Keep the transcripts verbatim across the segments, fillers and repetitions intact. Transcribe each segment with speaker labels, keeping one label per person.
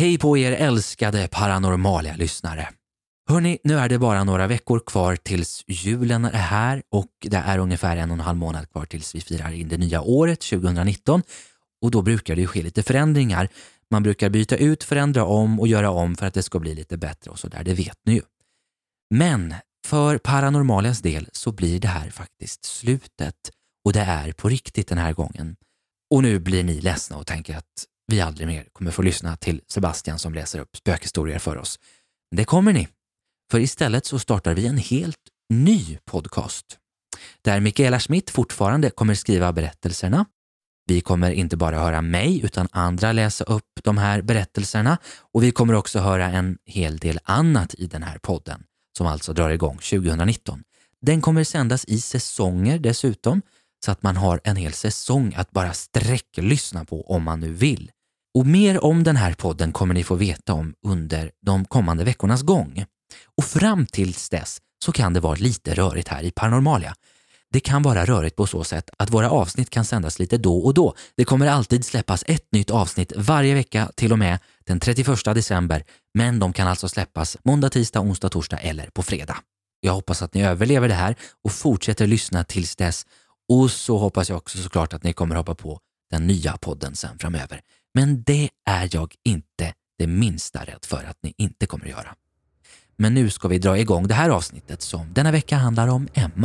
Speaker 1: Hej på er älskade paranormala lyssnare. Hörrni, nu är det bara några veckor kvar tills julen är här och det är ungefär en och en halv månad kvar tills vi firar in det nya året tjugonitton. Och då brukar det ju ske lite förändringar. Man brukar byta ut, förändra om och göra om för att det ska bli lite bättre och så där, det vet ni ju. Men för Paranormalias del så blir det här faktiskt slutet och det är på riktigt den här gången. Och nu blir ni ledsna och tänker att vi aldrig mer kommer få lyssna till Sebastian som läser upp spökhistorier för oss. Det kommer ni. För istället så startar vi en helt ny podcast. Där Mikaela Schmidt fortfarande kommer skriva berättelserna. Vi kommer inte bara höra mig utan andra läsa upp de här berättelserna. Och vi kommer också höra en hel del annat i den här podden. Som alltså drar igång tjugonitton. Den kommer sändas i säsonger dessutom. Så att man har en hel säsong att bara sträcklyssna på om man nu vill. Och mer om den här podden kommer ni få veta om under de kommande veckornas gång. Och fram tills dess så kan det vara lite rörigt här i Paranormalia. Det kan vara rörigt på så sätt att våra avsnitt kan sändas lite då och då. Det kommer alltid släppas ett nytt avsnitt varje vecka till och med den trettioförsta december. Men de kan alltså släppas måndag, tisdag, onsdag, torsdag eller på fredag. Jag hoppas att ni överlever det här och fortsätter lyssna tills dess. Och så hoppas jag också såklart att ni kommer hoppa på den nya podden sen framöver. Men det är jag inte det minsta rädd för att ni inte kommer att göra. Men nu ska vi dra igång det här avsnittet som denna vecka handlar om Emma.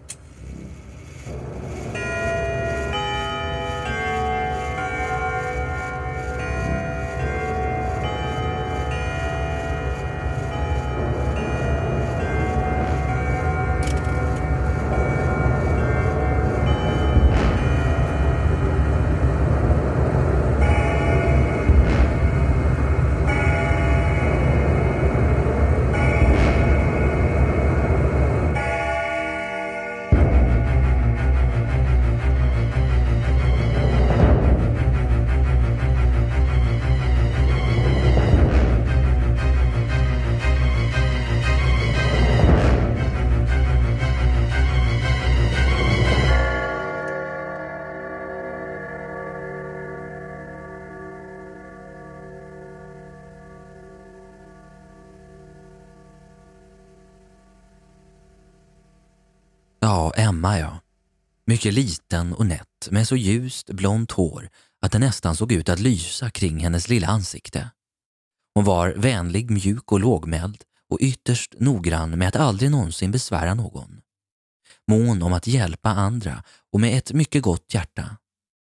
Speaker 1: Ja, Emma ja. Mycket liten och nätt med så ljust blont hår att det nästan såg ut att lysa kring hennes lilla ansikte. Hon var vänlig, mjuk och lågmäld och ytterst noggrann med att aldrig någonsin besvära någon. Mån om att hjälpa andra och med ett mycket gott hjärta.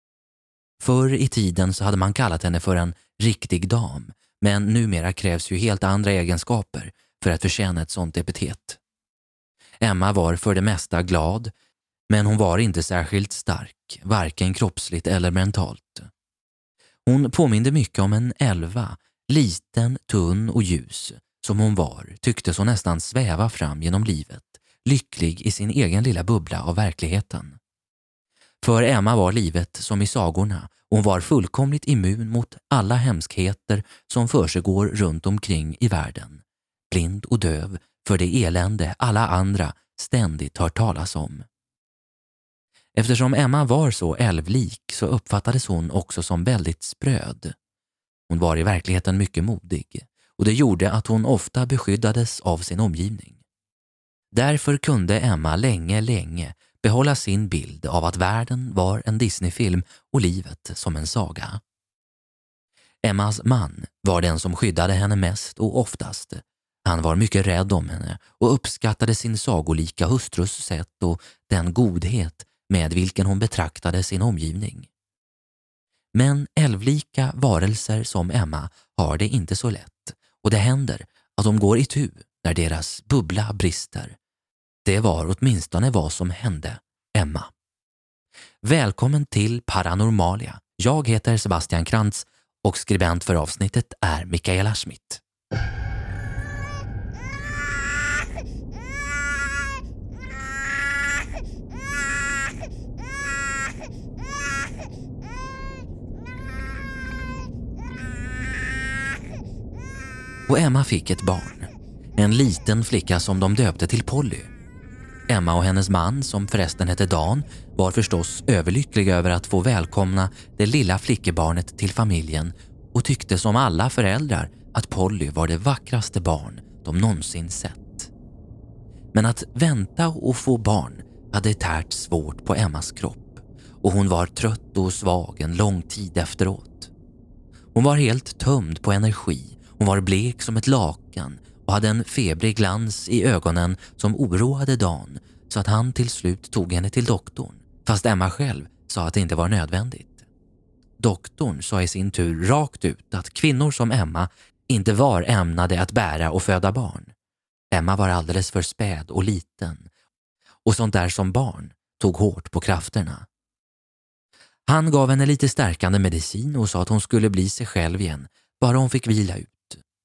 Speaker 1: Förr i tiden så hade man kallat henne för en riktig dam, men numera krävs ju helt andra egenskaper för att förtjäna ett sånt epitet. Emma var för det mesta glad, men hon var inte särskilt stark, varken kroppsligt eller mentalt. Hon påminde mycket om en elva, liten, tunn och ljus, som hon var, tycktes hon nästan sväva fram genom livet, lycklig i sin egen lilla bubbla av verkligheten. För Emma var livet som i sagorna, och hon var fullkomligt immun mot alla hemskheter som försiggår runt omkring i världen, blind och döv för det elände alla andra ständigt hör talas om. Eftersom Emma var så älvlik så uppfattades hon också som väldigt spröd. Hon var i verkligheten mycket modig och det gjorde att hon ofta beskyddades av sin omgivning. Därför kunde Emma länge, länge behålla sin bild av att världen var en Disneyfilm och livet som en saga. Emmas man var den som skyddade henne mest och oftast. Han var mycket rädd om henne och uppskattade sin sagolika hustrus sätt och den godhet med vilken hon betraktade sin omgivning. Men älvlika varelser som Emma har det inte så lätt och det händer att de går itu när deras bubbla brister. Det var åtminstone vad som hände Emma. Välkommen till Paranormalia. Jag heter Sebastian Krantz och skribent för avsnittet är Mikaela Schmidt. Och Emma fick ett barn. En liten flicka som de döpte till Polly. Emma och hennes man, som förresten hette Dan, var förstås överlyckliga över att få välkomna det lilla flickebarnet till familjen och tyckte som alla föräldrar att Polly var det vackraste barn de någonsin sett. Men att vänta och få barn hade tärt svårt på Emmas kropp och hon var trött och svag en lång tid efteråt. Hon var helt tömd på energi, hon var blek som ett lakan och hade en febrig glans i ögonen som oroade Dan, så att han till slut tog henne till doktorn, fast Emma själv sa att det inte var nödvändigt. Doktorn sa i sin tur rakt ut att kvinnor som Emma inte var ämnade att bära och föda barn. Emma var alldeles för späd och liten, och sånt där som barn tog hårt på krafterna. Han gav henne lite stärkande medicin och sa att hon skulle bli sig själv igen, bara hon fick vila ut.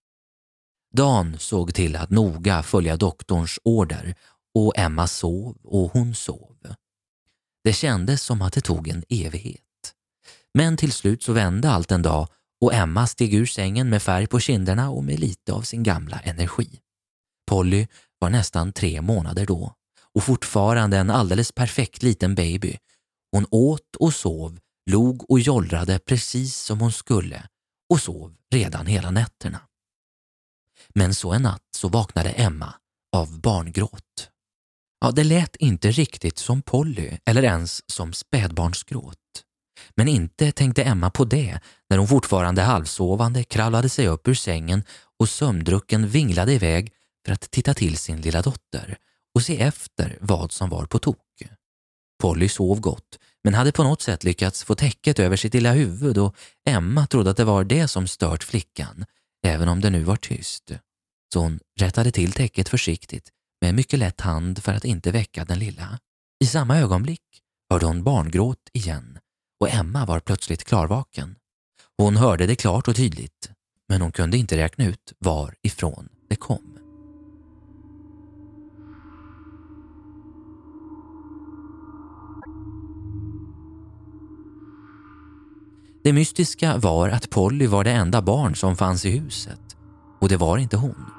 Speaker 1: Dan såg till att noga följa doktorns order och Emma sov och hon sov. Det kändes som att det tog en evighet. Men till slut så vände allt en dag och Emma steg ur sängen med färg på kinderna och med lite av sin gamla energi. Polly var nästan tre månader då och fortfarande en alldeles perfekt liten baby. Hon åt och sov, log och jollrade precis som hon skulle och sov redan hela nätterna. Men så en natt så vaknade Emma av barngråt. Ja, det lät inte riktigt som Polly eller ens som spädbarnsgråt. Men inte tänkte Emma på det när hon fortfarande halvsovande kravlade sig upp ur sängen och sömndrucken vinglade iväg för att titta till sin lilla dotter och se efter vad som var på tok. Polly sov gott men hade på något sätt lyckats få täcket över sitt lilla huvud och Emma trodde att det var det som stört flickan, även om det nu var tyst. Så hon rättade till täcket försiktigt med mycket lätt hand för att inte väcka den lilla. I samma ögonblick hörde hon barngråt igen och Emma var plötsligt klarvaken. Hon hörde det klart och tydligt, men hon kunde inte räkna ut varifrån det kom. Det mystiska var att Polly var det enda barn som fanns i huset och det var inte hon.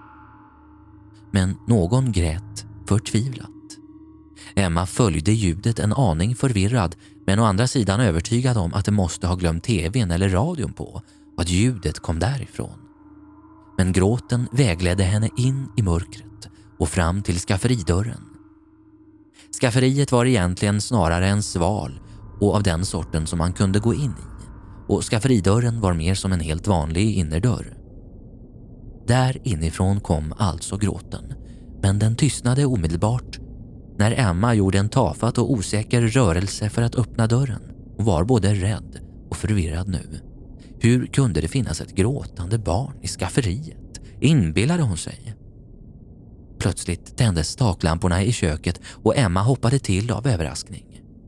Speaker 1: Men någon grät förtvivlat. Emma följde ljudet en aning förvirrad men å andra sidan övertygad om att det måste ha glömt tvn eller radion på och att ljudet kom därifrån. Men gråten vägledde henne in i mörkret och fram till skafferidörren. Skafferiet var egentligen snarare en sval och av den sorten som man kunde gå in i. Och skafferidörren var mer som en helt vanlig innerdörr. Där inifrån kom alltså gråten, men den tystnade omedelbart när Emma gjorde en tafatt och osäker rörelse för att öppna dörren och var både rädd och förvirrad nu. Hur kunde det finnas ett gråtande barn i skafferiet? Inbillade hon sig? Plötsligt tändes taklamporna i köket och Emma hoppade till av överraskning.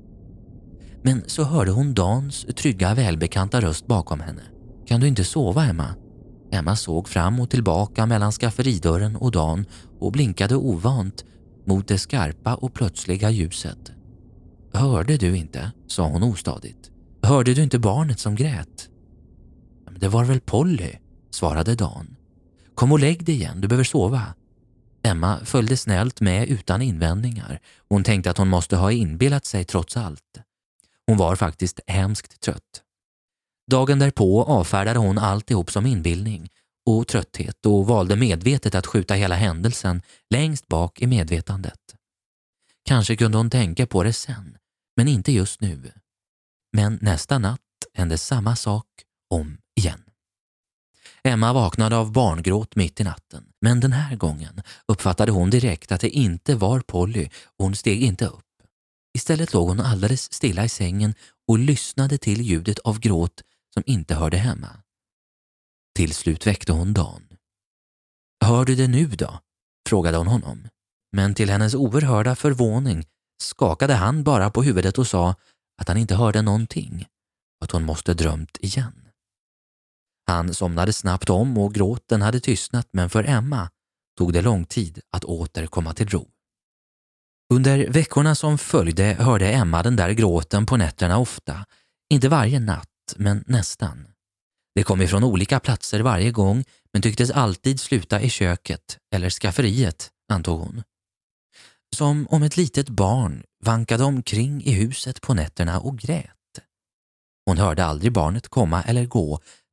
Speaker 1: Men så hörde hon Dans trygga välbekanta röst bakom henne. Kan du inte sova, Emma? Emma såg fram och tillbaka mellan skafferidörren och Dan och blinkade ovant mot det skarpa och plötsliga ljuset. Hörde du inte? Sa hon ostadigt. Hörde du inte barnet som grät? Det var väl Polly, svarade Dan. Kom och lägg dig igen, du behöver sova. Emma följde snällt med utan invändningar. Hon tänkte att hon måste ha inbillat sig trots allt. Hon var faktiskt hemskt trött. Dagen därpå avfärdade hon alltihop som inbildning och trötthet och valde medvetet att skjuta hela händelsen längst bak i medvetandet. Kanske kunde hon tänka på det sen, men inte just nu. Men nästa natt hände samma sak om igen. Emma vaknade av barngråt mitt i natten, men den här gången uppfattade hon direkt att det inte var Polly och hon steg inte upp. Istället låg hon alldeles stilla i sängen och lyssnade till ljudet av gråt som inte hörde hemma. Till slut väckte hon Dan. Hör du det nu då? Frågade hon honom. Men till hennes oerhörda förvåning skakade han bara på huvudet och sa att han inte hörde någonting och att hon måste drömt igen. Han somnade snabbt om och gråten hade tystnat, men för Emma tog det lång tid att åter komma till ro. Under veckorna som följde hörde Emma den där gråten på nätterna ofta. Inte varje natt, men nästan. Det kom ifrån olika platser varje gång, men tycktes alltid sluta i köket eller skafferiet, antog hon. Som om ett litet barn vankade omkring i huset på nätterna och grät. Hon hörde aldrig barnet komma eller gå.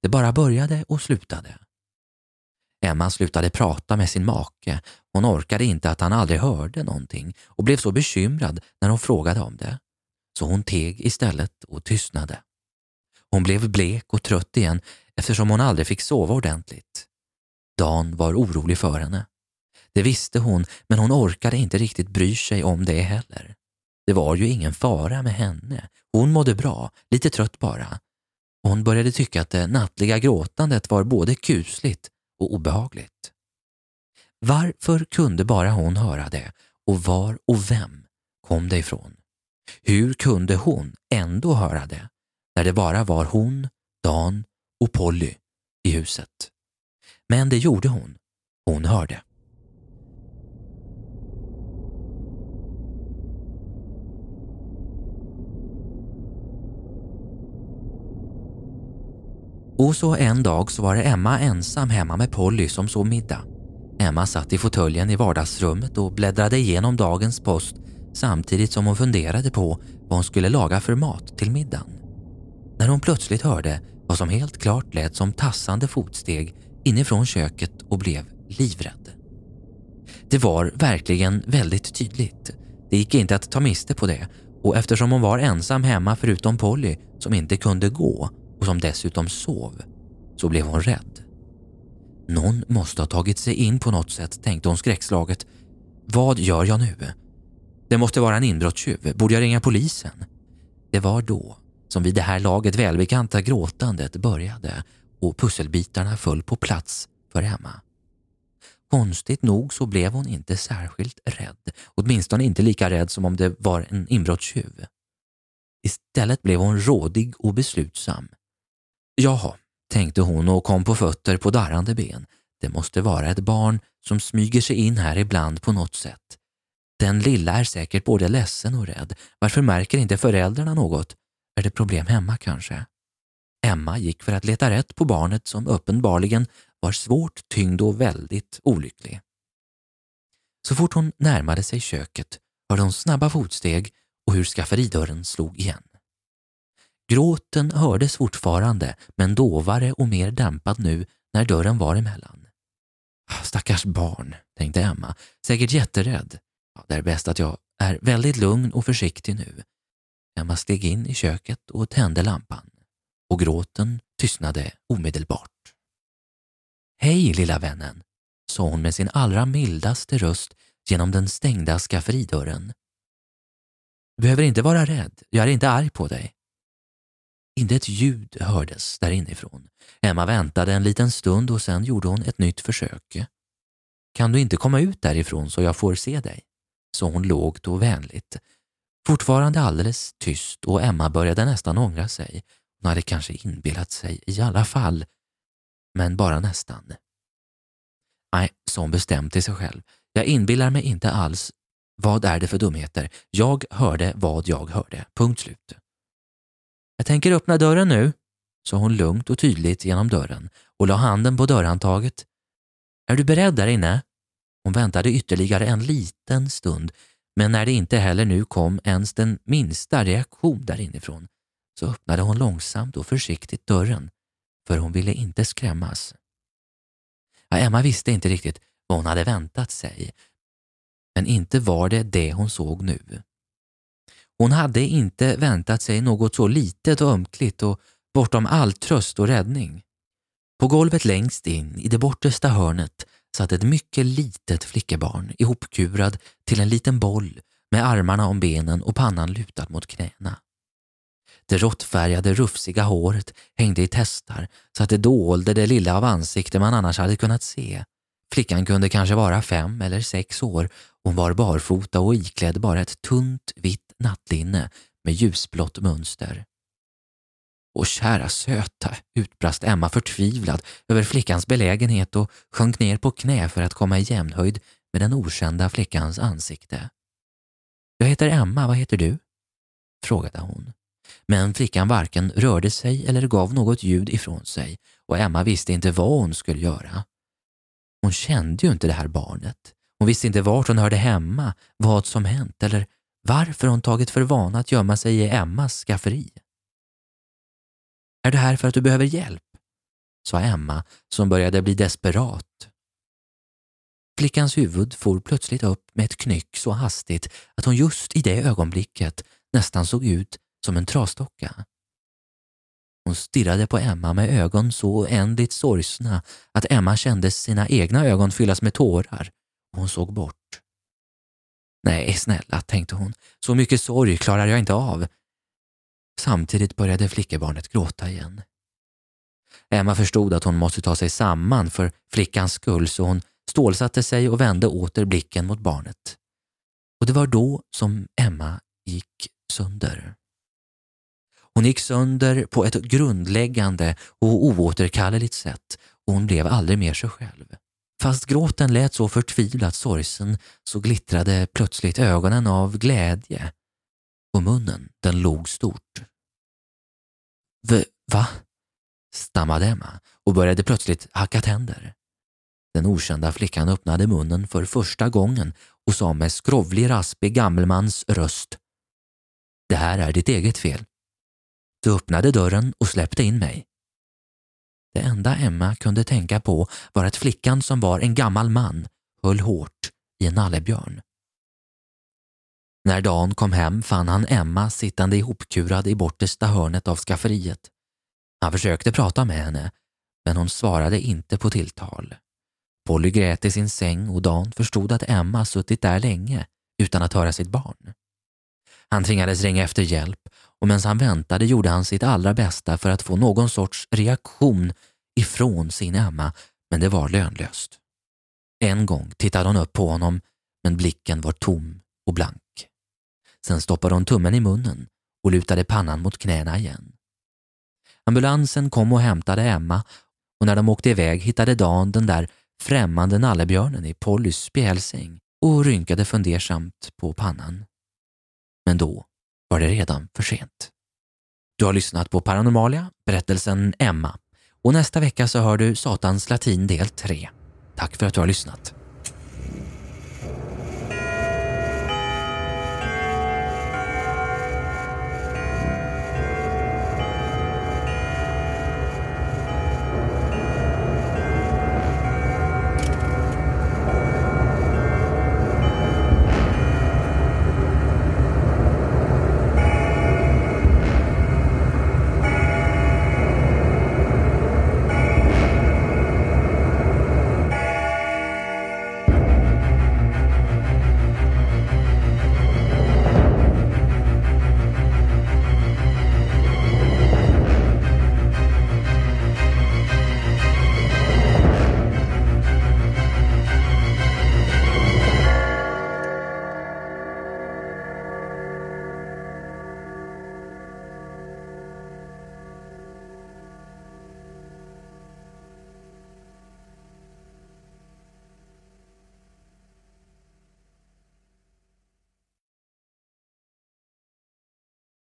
Speaker 1: Det bara började och slutade. Emma slutade prata med sin make. Hon orkade inte att han aldrig hörde någonting och blev så bekymrad när hon frågade om det. Så hon teg istället och tystnade. Hon blev blek och trött igen eftersom hon aldrig fick sova ordentligt. Dan var orolig för henne. Det visste hon, men hon orkade inte riktigt bry sig om det heller. Det var ju ingen fara med henne. Hon mådde bra, lite trött bara. Och hon började tycka att det nattliga gråtandet var både kusligt och obehagligt. Varför kunde bara hon höra det, och var och vem kom det ifrån? Hur kunde hon ändå höra det när det bara var hon, Dan och Polly i huset? Men det gjorde hon. Hon hörde. Och så en dag så var det Emma ensam hemma med Polly som sov middag. Emma satt i fåtöljen i vardagsrummet och bläddrade igenom dagens post samtidigt som hon funderade på vad hon skulle laga för mat till middagen. När hon plötsligt hörde vad som helt klart lät som tassande fotsteg inifrån köket och blev livrädd. Det var verkligen väldigt tydligt. Det gick inte att ta miste på det, och eftersom hon var ensam hemma förutom Polly som inte kunde gå och som dessutom sov, så blev hon rädd. Någon måste ha tagit sig in på något sätt, tänkte hon skräckslaget. Vad gör jag nu? Det måste vara en inbrottstjuv. Borde jag ringa polisen? Det var då som vid det här laget välbekanta gråtandet började och pusselbitarna föll på plats för Emma. Konstigt nog så blev hon inte särskilt rädd, åtminstone inte lika rädd som om det var en inbrottstjuv. Istället blev hon rådig och beslutsam. Jaha, tänkte hon och kom på fötter på darrande ben. Det måste vara ett barn som smyger sig in här ibland på något sätt. Den lilla är säkert både ledsen och rädd. Varför märker inte föräldrarna något? Är det problem hemma kanske? Emma gick för att leta rätt på barnet som uppenbarligen var svårt tyngd och väldigt olycklig. Så fort hon närmade sig köket hörde hon snabba fotsteg och hur skafferidörren slog igen. Gråten hördes fortfarande, men dovare och mer dämpad nu när dörren var emellan. Stackars barn, tänkte Emma, säkert jätterädd. Ja, det är bäst att jag är väldigt lugn och försiktig nu. Emma steg in i köket och tände lampan. Och gråten tystnade omedelbart. Hej lilla vännen, sa hon med sin allra mildaste röst genom den stängda skafferidörren. Du behöver inte vara rädd, jag är inte arg på dig. Inte ett ljud hördes där inifrån. Emma väntade en liten stund och sen gjorde hon ett nytt försök. Kan du inte komma ut därifrån så jag får se dig? Så hon lågt och vänligt. Fortfarande alldeles tyst, och Emma började nästan ångra sig. Hon hade kanske inbillat sig i alla fall, men bara nästan. Nej, så hon bestämde till sig själv. Jag inbillar mig inte alls. Vad är det för dumheter? Jag hörde vad jag hörde. Punkt slut. Jag tänker öppna dörren nu, sa hon lugnt och tydligt genom dörren och la handen på dörrhandtaget. Är du beredd där inne? Hon väntade ytterligare en liten stund, men när det inte heller nu kom ens den minsta reaktion där inifrån, så öppnade hon långsamt och försiktigt dörren, för hon ville inte skrämmas. Ja, Emma visste inte riktigt vad hon hade väntat sig, men inte var det det hon såg nu. Hon hade inte väntat sig något så litet och ömkligt och bortom all tröst och räddning. På golvet längst in i det bortersta hörnet satt ett mycket litet flickebarn ihopkurad till en liten boll med armarna om benen och pannan lutad mot knäna. Det råttfärgade rufsiga håret hängde i testar så att det dolde det lilla av ansikte man annars hade kunnat se. Flickan kunde kanske vara fem eller sex år. Hon var barfota och iklädd bara ett tunt vitt nattlinne med ljusblått mönster. Och kära söta, utbrast Emma förtvivlad över flickans belägenhet och sjönk ner på knä för att komma i jämnhöjd med den okända flickans ansikte. Jag heter Emma, vad heter du? Frågade hon. Men flickan varken rörde sig eller gav något ljud ifrån sig, och Emma visste inte vad hon skulle göra. Hon kände ju inte det här barnet. Hon visste inte vart hon hörde hemma, vad som hänt eller varför hon tagit för vana att gömma sig i Emmas skafferi. Är du här för att du behöver hjälp? sa Emma som började bli desperat. Flickans huvud for plötsligt upp med ett knyck så hastigt att hon just i det ögonblicket nästan såg ut som en trasdocka. Hon stirrade på Emma med ögon så oändligt sorgsna att Emma kände sina egna ögon fyllas med tårar och hon såg bort. Nej, snälla, tänkte hon, så mycket sorg klarar jag inte av. Samtidigt började flickebarnet gråta igen. Emma förstod att hon måste ta sig samman för flickans skull, så hon stålsatte sig och vände åter blicken mot barnet. Och det var då som Emma gick sönder. Hon gick sönder på ett grundläggande och oåterkalleligt sätt och hon blev aldrig mer sig själv. Fast gråten lät så förtvivlat sorgsen så glittrade plötsligt ögonen av glädje och munnen, den log stort. V- va? Stammade Emma och började plötsligt hacka tänder. Den okända flickan öppnade munnen för första gången och sa med skrovlig raspig gammelmans röst: Det här är ditt eget fel. Du öppnade dörren och släppte in mig. Det enda Emma kunde tänka på var att flickan som var en gammal man höll hårt i en nallebjörn. När Dan kom hem fann han Emma sittande ihopkurad i bortersta hörnet av skafferiet. Han försökte prata med henne, men hon svarade inte på tilltal. Polly grät i sin säng och Dan förstod att Emma suttit där länge utan att höra sitt barn. Han tvingades ringa efter hjälp och medan han väntade gjorde han sitt allra bästa för att få någon sorts reaktion ifrån sin Emma, men det var lönlöst. En gång tittade hon upp på honom, men blicken var tom och blank. Sen stoppade hon tummen i munnen och lutade pannan mot knäna igen. Ambulansen kom och hämtade Emma och när de åkte iväg hittade Dan den där främmande nallebjörnen i Pollys spjälsäng och rynkade fundersamt på pannan. Men då var det redan för sent. Du har lyssnat på Paranormalia, berättelsen Emma. Och nästa vecka så hör du Satans latin del tre. Tack för att du har lyssnat.